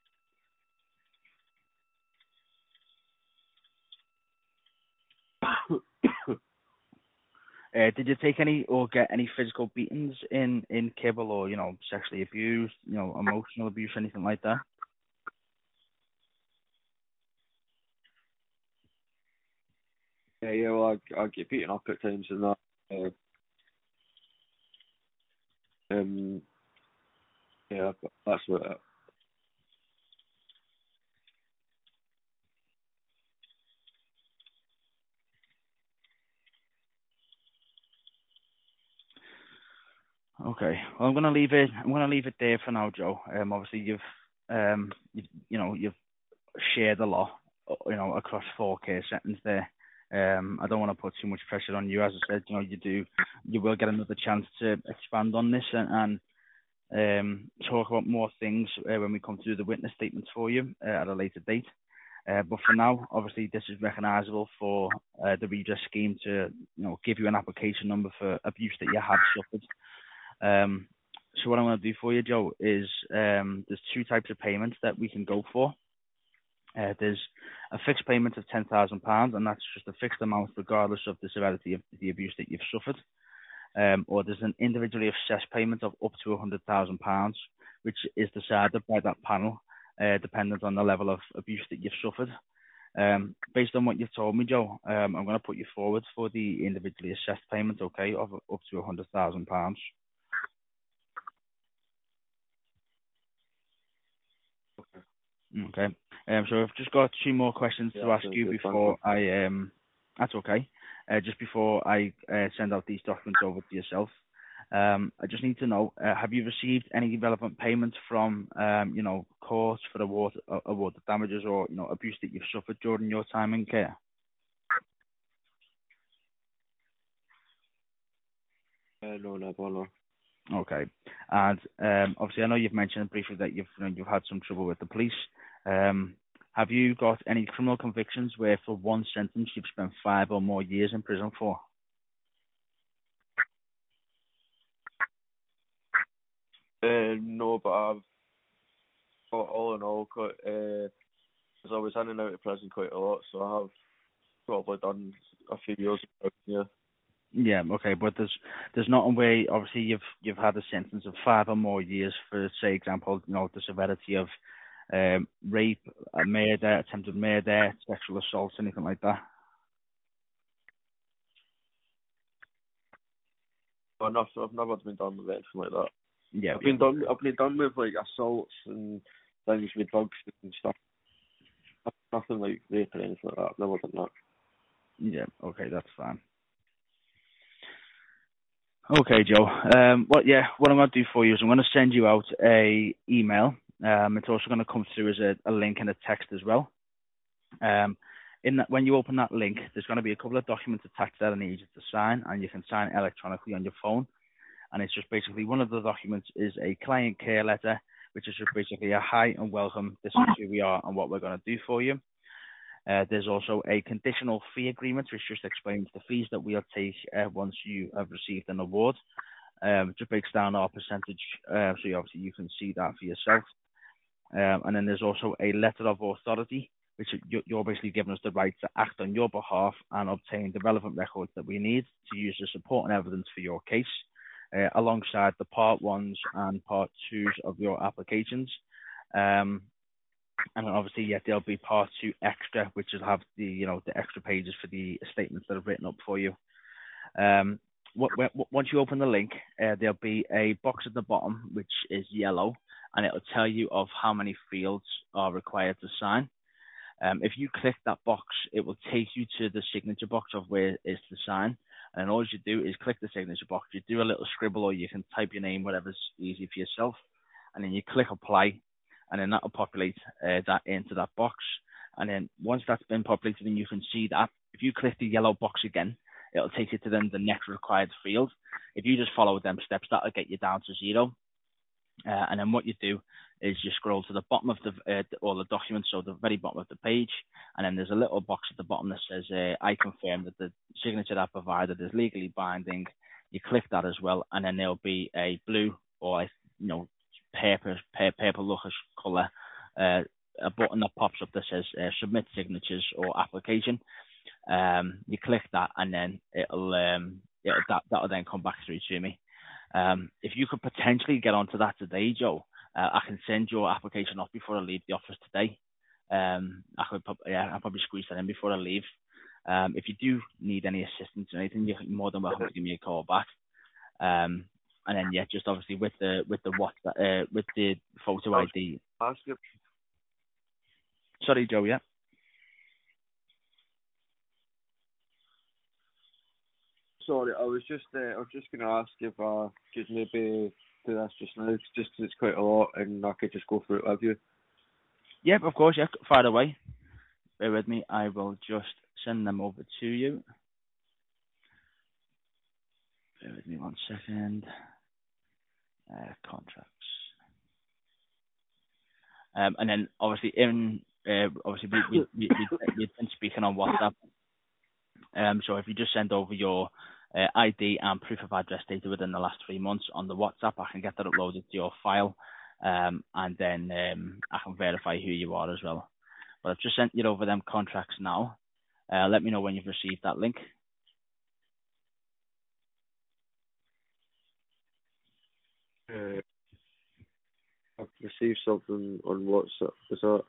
Uh, did you take any or get any physical beatings in in Kibble, or you know, sexually abused, you know, emotional abuse, anything like that? Yeah, yeah. Well, I, I get beaten up at times and that. Uh, um, yeah, but that's what. It, Okay. Well, I'm gonna leave it. I'm gonna leave it there for now, Joe. Um, obviously you've um, you, you know, you've shared a lot, you know, across four case settings there. Um, I don't want to put too much pressure on you. As I said, you know, you do, you will get another chance to expand on this and, and um, talk about more things uh, when we come through the witness statements for you uh, at a later date. Uh, but for now, obviously, this is recognisable for uh, the redress scheme to, you know, give you an application number for abuse that you have suffered. Um, so what I'm going to do for you, Joe, is um, there's two types of payments that we can go for. Uh, there's a fixed payment of ten thousand pounds, and that's just a fixed amount regardless of the severity of the abuse that you've suffered. Um, or there's an individually assessed payment of up to one hundred thousand pounds, which is decided by that panel, uh, dependent on the level of abuse that you've suffered. Um, based on what you've told me, Joe, um, I'm going to put you forward for the individually assessed payment, okay, of up to one hundred thousand pounds. Okay. Um, so I've just got two more questions yeah, to ask sounds you good. Thank you. before I um that's okay. Uh, just before I uh, send out these documents over to yourself. Um, I just need to know, uh, have you received any relevant payments from um, you know, courts for award uh, award of damages or, you know, abuse that you've suffered during your time in care? Uh, no, never, no. Okay. And um, obviously, I know you've mentioned briefly that you've you know, you've had some trouble with the police. Um, have you got any criminal convictions where, for one sentence, you've spent five or more years in prison for? Uh, no, but I've got all in all quite. Uh, because I was in and out of prison quite a lot, so I have probably done a few years. Yeah. Yeah. Okay. But there's there's not a way. Obviously, you've you've had a sentence of five or more years for, say, example, you know, the severity of um, rape, uh, murder, attempted murder, sexual assault, anything like that. But enough, I've never been done with anything like that. Yeah. I've Yeah. been done. I've been done with like assaults and things with drugs and stuff. Nothing like rape or anything like that. I've never done that. Yeah. Okay. That's fine. Okay, Joe. Um, what? Yeah, what I'm going to do for you is I'm going to send you out a email. Um, it's also going to come through as a, a link and a text as well. Um, in that, when you open that link, there's going to be a couple of documents attached that I need you to sign, and you can sign electronically on your phone. And it's just basically, one of the documents is a client care letter, which is just basically a hi and welcome. This is who we are and what we're going to do for you. Uh, there's also a conditional fee agreement, which just explains the fees that we'll take uh, once you have received an award. Um, it just breaks down our percentage, uh, so you, obviously you can see that for yourself. Um, and then there's also a letter of authority, which you- you're basically giving us the right to act on your behalf and obtain the relevant records that we need to use as support and evidence for your case, uh, alongside the part ones and part twos of your applications. Um, And then obviously, yeah, there'll be part two extra, which will have the, you know, the extra pages for the statements that I've written up for you. Um, what, what, once you open the link, uh, there'll be a box at the bottom, which is yellow, and it'll tell you of how many fields are required to sign. Um, if you click that box, it will take you to the signature box of where it is to sign. And then all you do is click the signature box. You do a little scribble, or you can type your name, whatever's easy for yourself. And then you click apply, and then that will populate uh, that into that box. And then once that's been populated and you can see that, if you click the yellow box again, it'll take you to then the next required field. If you just follow them steps, that'll get you down to zero. Uh, and then what you do is you scroll to the bottom of the uh, all the documents, so the very bottom of the page, and then there's a little box at the bottom that says, uh, I confirm that the signature that I provided is legally binding. You click that as well, and then there'll be a blue or a, you know, paper, paper lookish colour, uh, a button that pops up that says uh, submit signatures or application. Um, you click that, and then it'll, um, it'll that that'll then come back through to me. Um, if you could potentially get onto that today, Joe, uh, I can send your application off before I leave the office today. Um, I could, yeah, I'll probably squeeze that in before I leave. Um, if you do need any assistance or anything, you're more than welcome to give me a call back. Um, and then yeah, just obviously with the with the what uh, with the photo I D. Ask you. Sorry, Joe. Yeah. Sorry, I was just uh, I was just going to ask if I could maybe do this just now, it's just 'cause it's quite a lot, and I could just go through it with you. Yep, of course. Yeah, fire away. Bear with me. I will just send them over to you. Bear with me one second. Uh, contracts. Um, and then obviously in uh, obviously we we we we we've been speaking on WhatsApp. Um, so if you just send over your uh, I D and proof of address data within the last three months on the WhatsApp, I can get that uploaded to your file, um, and then um, I can verify who you are as well. But I've just sent you over them contracts now. Uh, let me know when you've received that link. Uh, I've received something on WhatsApp. Is that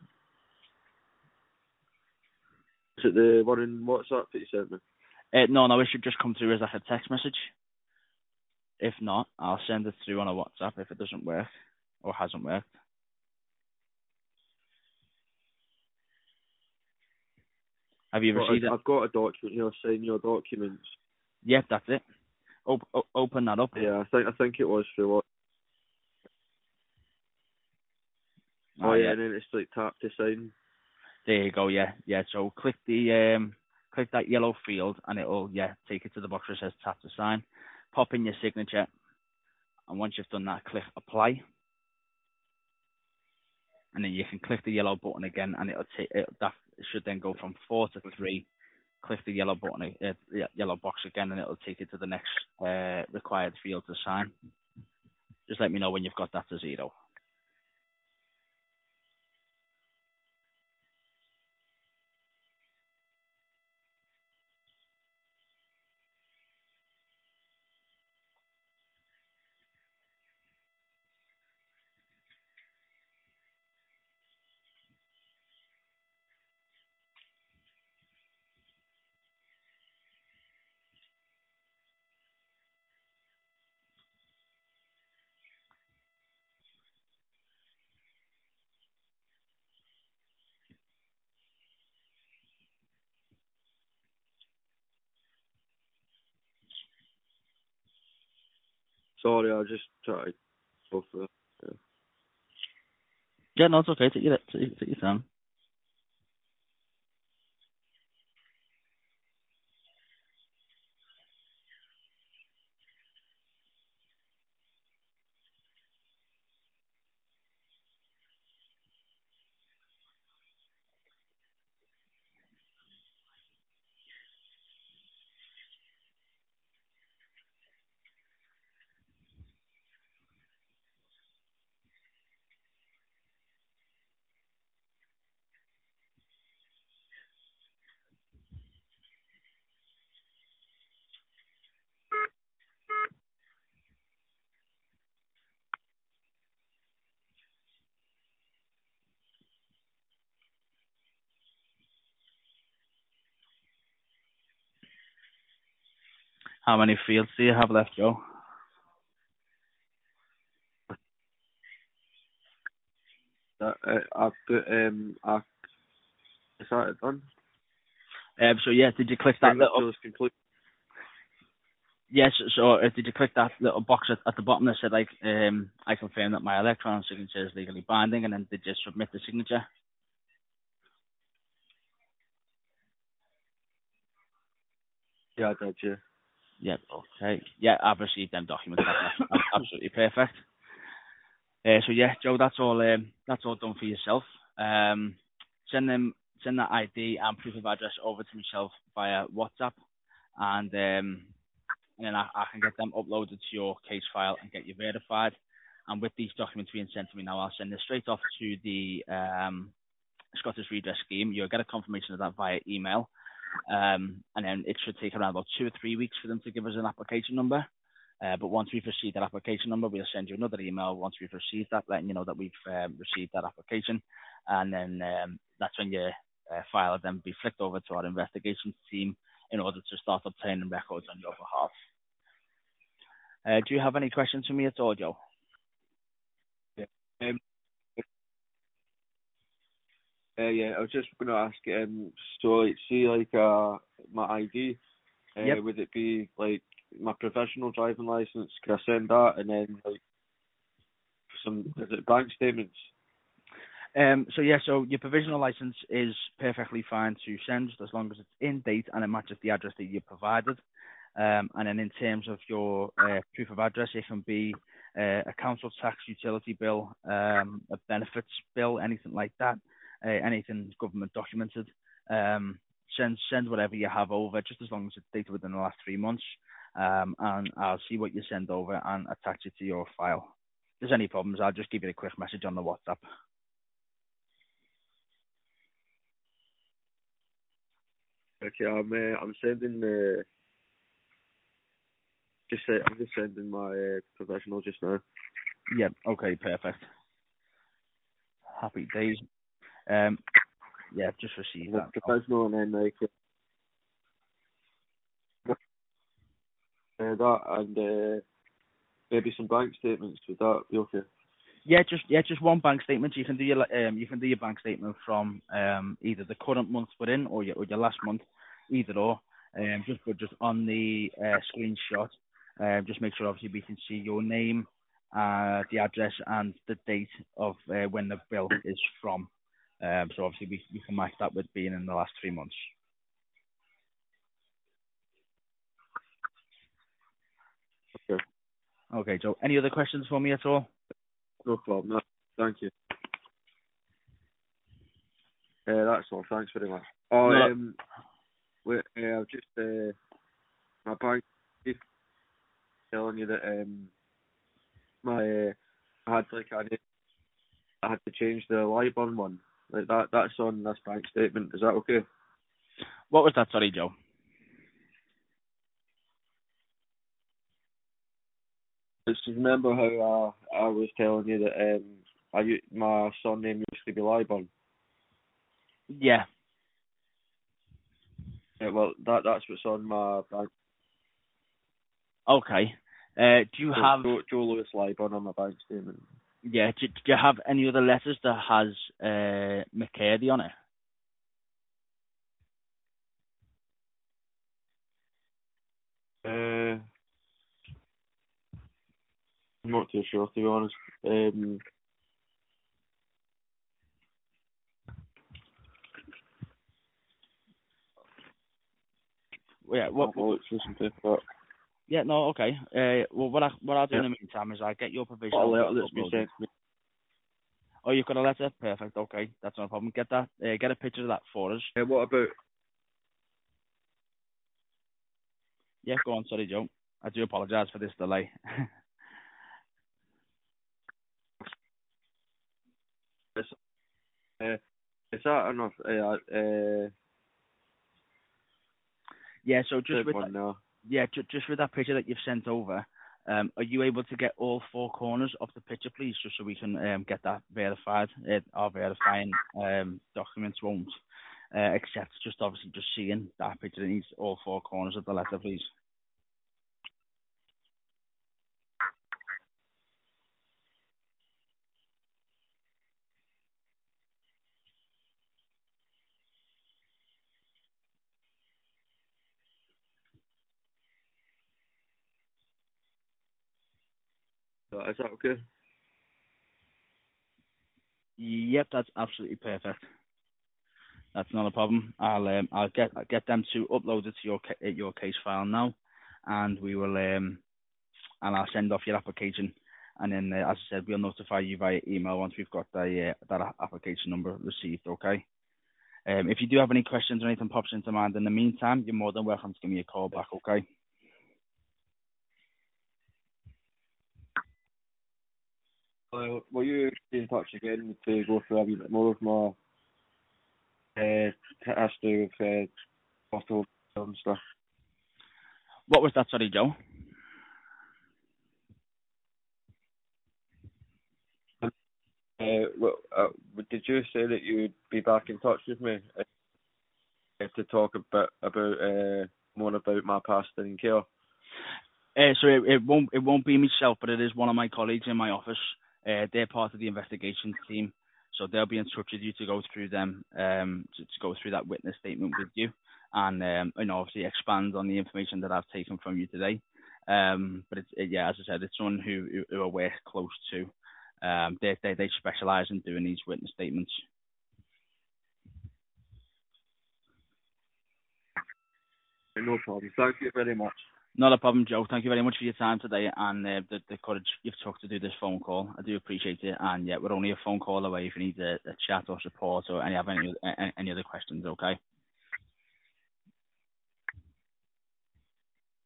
is it the one in WhatsApp that you sent me? Uh, no, no, it should just come through as like a text message. If not, I'll send it through on a WhatsApp if it doesn't work or hasn't worked. Have you But received it? I've got a document here. Sign your documents. Yep, that's it. Op- o- open that up. Yeah, I think I think it was through what. Oh, Oh yeah, yeah. and then it's like tap to sign. There you go. Yeah, yeah. So click the um, click that yellow field, and it'll yeah take you to the box where it says tap to sign. Pop in your signature, and once you've done that, click apply, and then you can click the yellow button again, and it'll take it. That should then go from four to three. Click the yellow button, uh, the yellow box again, and it'll take you to the next uh, required field to sign. Just let me know when you've got that to zero. Sorry, I just tried to go through it. Yeah. Yeah, no, it's okay. Take your take, take your time. How many fields do you have left, Joe? That, uh, I've got um, I, is that it done? Um, so yeah, did you click that little? Signature's complete. Yes. So uh, did you click that little box at, at the bottom that said like, um, I confirm that my electronic signature is legally binding, and then did you submit the signature? Yeah, I did, yeah. Yep. Okay. Yeah, I've received them documents. That's, that's absolutely perfect. Uh, so yeah, Joe, that's all. Um, that's all done for yourself. Um, send them, send that I D and proof of address over to myself via WhatsApp, and um, and then I, I can get them uploaded to your case file and get you verified. And with these documents being sent to me now, I'll send this straight off to the um, Scottish Redress Scheme. You'll get a confirmation of that via email. Um, and then it should take around about two or three weeks for them to give us an application number. Uh, but once we've received that application number, we'll send you another email once we've received that, letting you know that we've um, received that application. And then um, that's when your uh, file will then be flicked over to our investigations team in order to start obtaining records on your behalf. Uh, do you have any questions for me at all, Joe? Yeah. Um, uh, yeah, I was just going to ask, um, so, like, see, like, uh, my I D, uh, Yep. would it be, like, my provisional driving licence? Can I send that? And then, like, some, is it bank statements? Um, so yeah, so your provisional license is perfectly fine to send as long as it's in date and it matches the address that you provided. Um, and then in terms of your uh, proof of address, it can be uh, a council tax utility bill, um, a benefits bill, anything like that, uh, anything government documented. Um, send send whatever you have over, just as long as it's dated within the last three months. Um, and I'll see what you send over and attach it to your file. If there's any problems, I'll just give you a quick message on the WhatsApp. Okay, I'm, uh, I'm sending, uh, just, uh, I'm just sending my, uh, provisional just now. Yeah. Okay. Perfect. Happy days. Um. Yeah. Just received The that. Oh, provisional and then, like, uh, that and, uh, maybe some bank statements. Would that be okay? yeah. Just yeah. Just one bank statement. You can do your um. You can do your bank statement from um either the current month we're in or your or your last month, either or. Um. Just but just on the uh, screenshot. Um. Just make sure obviously we can see your name, uh, the address and the date of uh, when the bill is from. Um. So obviously we we can match that with being in the last three months. Okay. Okay. So any other questions for me at all? No problem. No, thank you. Uh, that's all. Thanks very much. Oh, No. um, wait, uh, I've just, uh, my bank is telling you that, um, my, uh, I had, like, I, need, I had to change the Libon one. Like, that, that's on this bank statement. Is that okay? What was that? Sorry, Joe. Just remember how uh, I was telling you that, um, I, u- my surname used to be Libon. Yeah. Yeah, well, that, that's what's on my bank. Okay. Uh, do you So it's have Joe, Joe Lewis Libon on my bank statement. yeah? Do, do you have any other letters that has uh McCurdy on it? Uh, I'm not too sure, to be honest. Um, Yeah. What? I'll go look through some paperwork. Yeah. No. Okay. Uh. Well, what I what I'll do Yeah, in the meantime is I'll get your got a provisional letter that's been uploaded. sent to me. Oh, you've got a letter. Perfect. Okay, that's no problem. Get that. Uh, get a picture of that for us. Uh, what about, Yeah. Go on. Sorry, Joe. I do apologise for this delay. this, uh, is that enough? Uh, uh, yeah. So just said with one now. Yeah, ju- just with that picture that you've sent over, um, are you able to get all four corners of the picture, please, just so we can um, get that verified? Uh, our verifying um, documents won't uh, accept just obviously just seeing that picture. It needs all four corners of the letter, please. So is that okay? Yep, that's absolutely perfect. That's not a problem. I'll um, I'll get I'll get them to upload it to your ca- uh, your case file now, and we will um and I'll send off your application, and then uh, as I said, we'll notify you via email once we've got the uh, that a- application number received. Okay. Um, if you do have any questions or anything pops into mind in the meantime, you're more than welcome to give me a call back. Okay. Uh, will you be in touch again to go through a wee bit more of my uh, history with uh, hospital and stuff? What was that, sorry, Joe? Uh, well, uh, did you say that you'd be back in touch with me uh, to talk a bit about uh, more about my past in care? Uh, so it, it won't it won't be myself, but it is one of my colleagues in my office. Uh, they're part of the investigations team, so they'll be in touch with you to go through them, um, to, to go through that witness statement with you, and um, and obviously expand on the information that I've taken from you today. Um, but it's it, yeah, as I said, it's someone who who, who I work close to. Um, they they they specialise in doing these witness statements. No problem. Thank you very much. Not a problem, Joe. Thank you very much for your time today and uh, the, the courage you've took to do this phone call. I do appreciate it. And yeah, we're only a phone call away if you need a, a chat or support or any have any, any any other questions. Okay.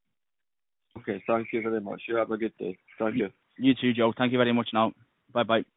Okay, thank you very much. You have a good day. Thank You, you. you too, Joe. Thank you very much. Now, bye bye.